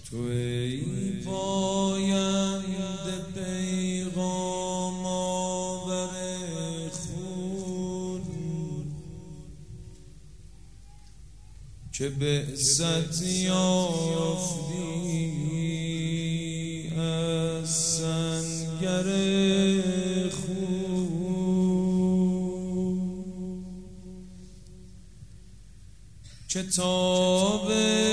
تو ای پاینده پیغام آور خون که بعثت یافتی از سنگر خون، کتاب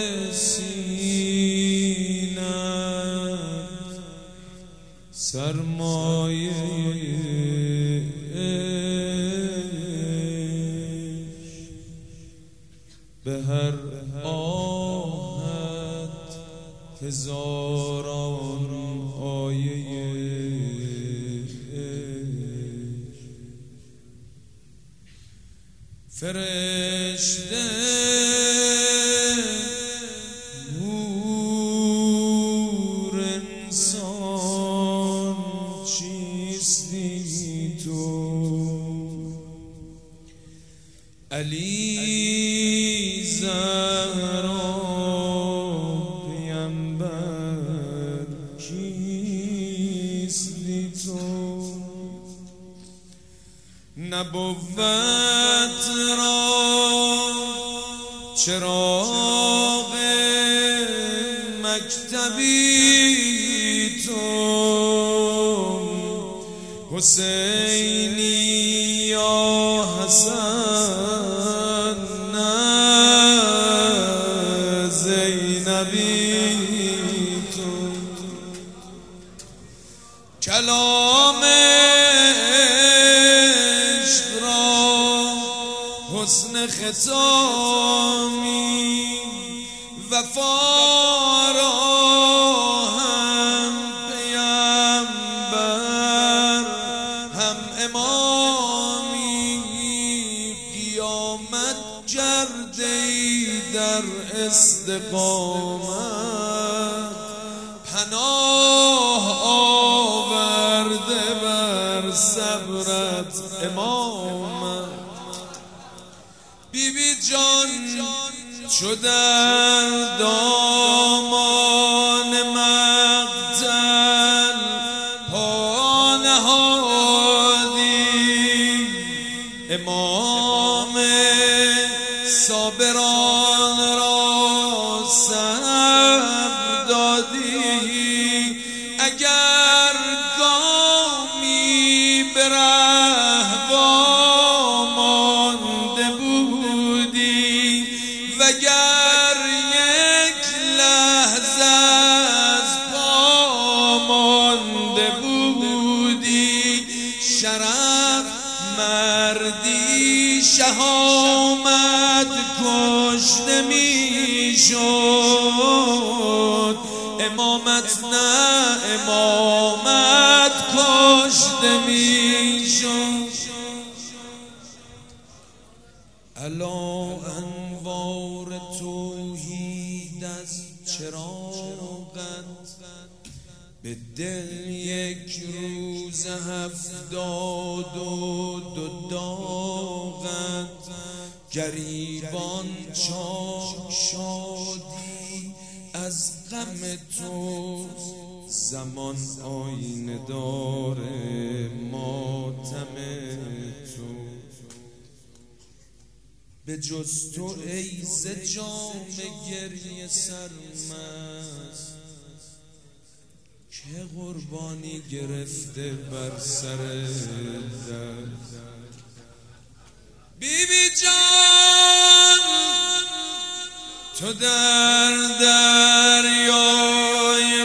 سینت سرمایه به هر آهت هزاران آیه فرشته نور انسان چیستی تو، علی زهرا پیمبر کیستی تو، نبوت را چراغ مکتبی تو، حسینی یا حسن نه زینبی تو، کلام عشق را حسن ختامی، وفا را هم پیمبر هم امامی، قیامت جردی در استقامت، پناه آورده بر صبرت امامت. بی بی جان چو در دامان مقتل پا نهادی، امام صابران را صبر دادی، اگر گامی به رهوا مانده بودی، وگر یک لحظه از پا مانده بودی، شرف مردی شهامت کشته می شد، امامت نه امامت کشته می شد. الا انوار توحید از چراغت، به دل یک روز 72 داغت، گریبان چاک شادی از غم تو، زمان آینه دار ماتم تو، به جز تو ای ز جام گریه سرمست، که قربانی گرفته بر سر درد. بی بی جان تو در دریای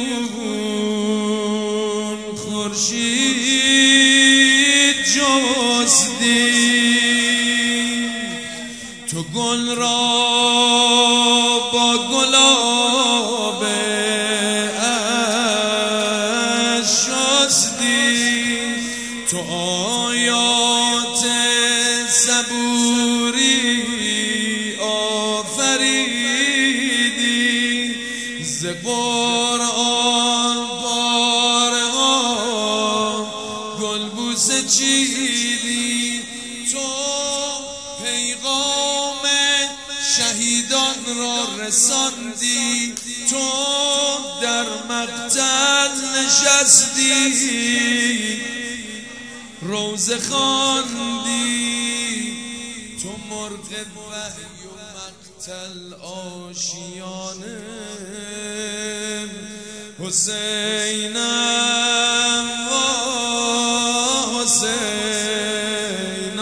خون خورشید جستی، تو گل را با گلاب عشق شستی، تو آیات صبوری آفریدی، ز قرآن بارها گلبوسه چیدی، تو پیغام شهیدان را رساندی، تو مقتل نشستی، روزه خواندی، تو مرغ وحی و مقتل آشیانه. حسینم و حسین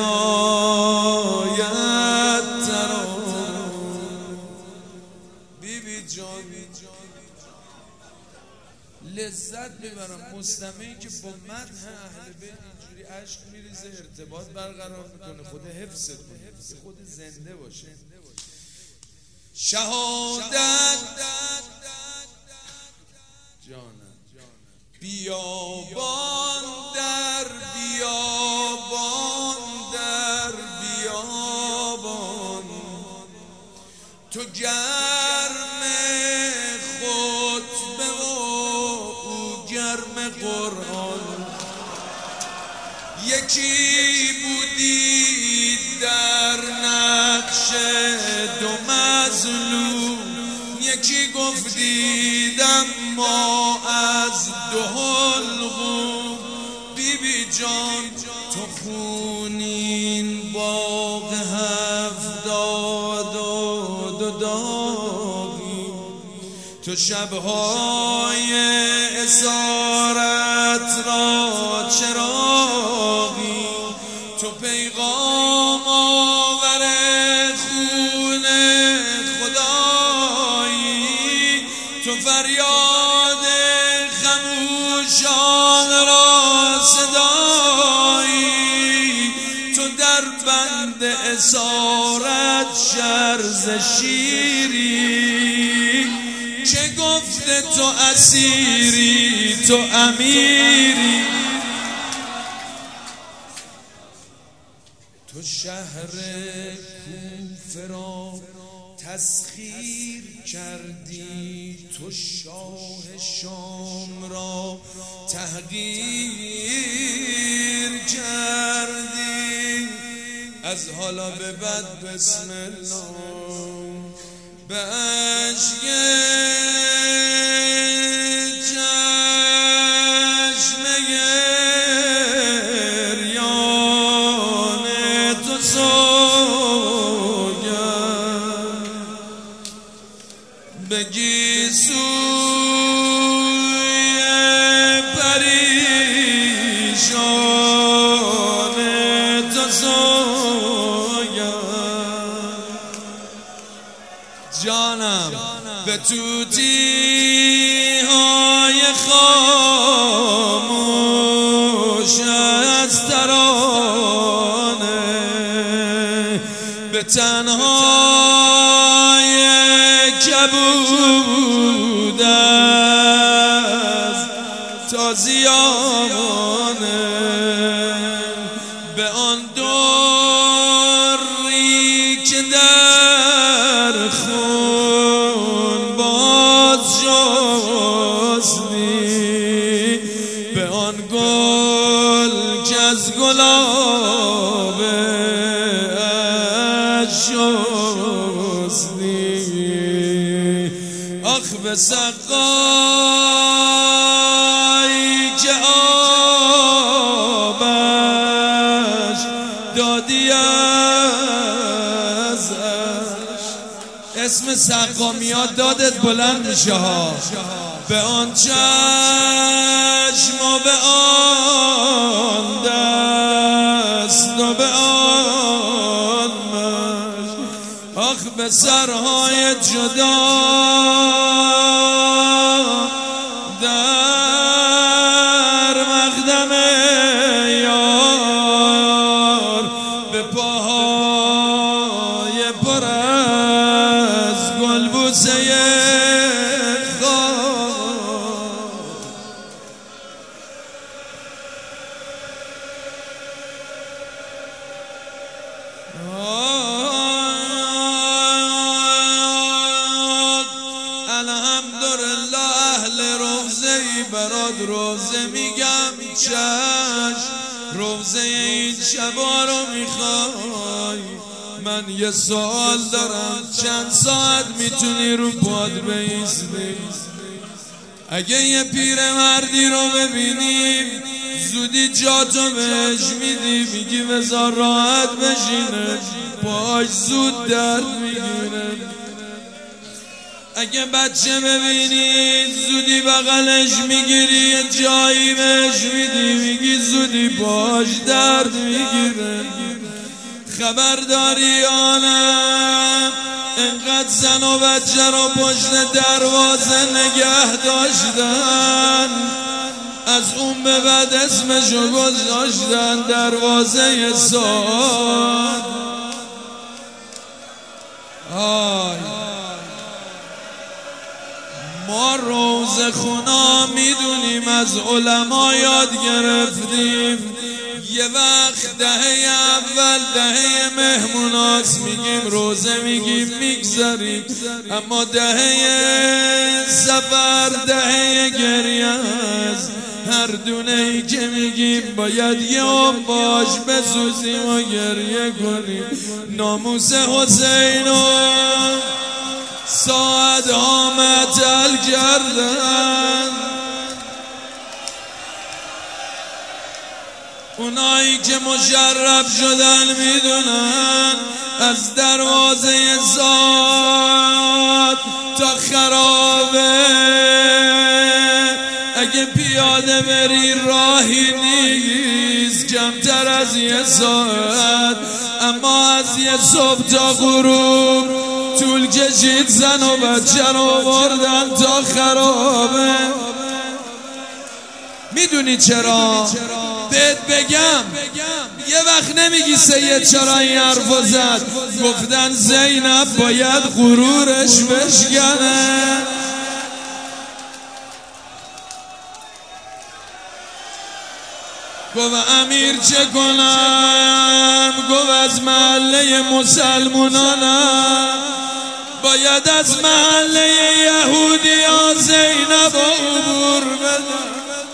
آید تران. بیبی جان لذت میبرم مستمعی که با مدح اهل بیت اینجوری عشق میریزه، ارتباط برقرار میکنه، خود حفظت کنه، خود زنده باشه. شهادت جانم بیابان در بیابان در بیابان، تو گرم خطبه و او گرم قرآن. یکی بودی در نقش دو مظلوم، یکی گفتیدم ما از دو حلقوم. بیبی جان تو خونین باغ 70 داغی، تو شبهای اسارت را چراغی، تو پیغام آور خون خدایی، تو فریاد خموشان را صدایی، تو در بند اسارت شرز شیری، چه گفته تو اسیری تو امیری. تو شهر کوفه را تسخیر کردی، تو شاه شام را تحقیر کردی. از حالا به بعد بسم الله به اشک چشم گریان تو سوگند، بگی سوی پریشان تو سوگند. جانم به طوطی های خاموش از ترانه، به تنهای کبود از تازیانه، به آن دوری که در خون باز شستی، به آن گل که از گلاب شستی. آخ به سقایی که آبش دادی ازش، اسم سقا میاد دادت بلند میشه ها. به آن چشم و به آن دست و به آن مشت، آخ به سرهای جدا در مقدم یار، به پاهای پر از گلبوسه الحمدلله. اهل روزه برات روزه میگم چشم، روزه این شبا رو میخوای. من یه سوال دارم، چند ساعت میتونی رو پاد بایستی؟ اگه یه پیرمردی رو ببینیم زودی جاتو بهش میدی، میگی بذار راحت بشینه، پاش زود درد میگیره. اگه بچه ببینید زودی بغلش میگیری، یه جایی بهش میدی، میگی زودی پاش درد میگیره. خبرداری یا نه انقدر زن و بچه رو پشت دروازه نگه داشتن، از اون به بعد اسمشو گذاشتن دروازه ساد. ما روز خونا میدونیم، از علما یاد گرفتیم، یه وقت دهه اول دهه مهموناست، میگیم روزه میگیم میگذاریم، اما دهه سفر دهه گریه است. هر دونه ای که میگیم باید یه باش بسوزیم و گریه کنیم. ناموس حسینو ساعتها معطل کردن، اونایی که مشرف شدن میدونن از دروازه زاد تا خرابه اگه پیاده بری راهی نیست کمتر از یه ساعت، اما از یه صبح تا غروب طول کشید زن و بچه رو بردن تا خرابه. میدونی چرا؟ بهت بگم. یه وقت نمیگی سید چرا این حرفو زد؟ گفتن زینب باید غرورش بشکنه. گفت امیر چه کنم؟ گفت از محله مسلمانانم باید از محله یهودی ها زینب عبور بدم.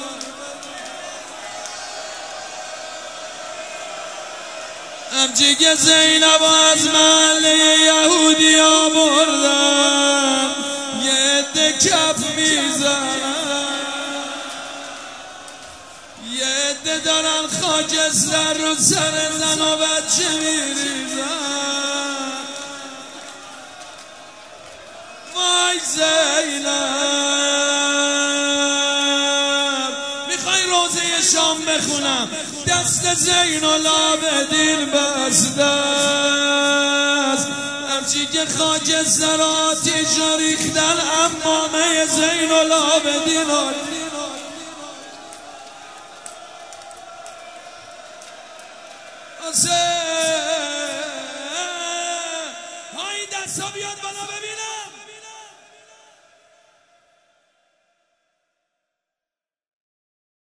همچی که زینب از محله یهودی ها بردن یه عده کف میزنن، یه عده دارن خاکستر رو سر زن و بچه میریزن. وای زینب، میخوای روزه شام بخونم؟ دست زین العابدین بسته است، همچی که خاکستر آتیش رو ریختن امامه زین العابدین. های دستا بیاد بالا ببینم.